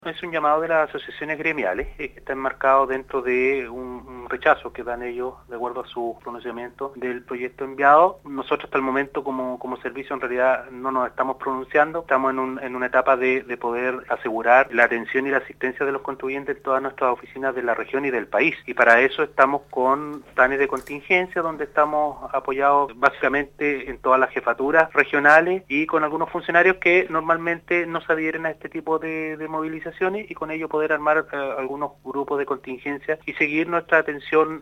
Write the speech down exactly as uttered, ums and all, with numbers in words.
Es un llamado de las asociaciones gremiales, eh, que está enmarcado dentro de un, un rechazo que dan ellos de acuerdo a su pronunciamiento del proyecto enviado. Nosotros hasta el momento como, como servicio en realidad no nos estamos pronunciando, estamos en, un, en una etapa de, de poder asegurar la atención y la asistencia de los contribuyentes en todas nuestras oficinas de la región y del país. Y para eso estamos con planes de contingencia donde estamos apoyados básicamente en todas las jefaturas regionales y con algunos funcionarios que normalmente no se adhieren a este tipo de, de movilizaciones y con ello poder armar eh, algunos grupos de contingencia y seguir nuestra atención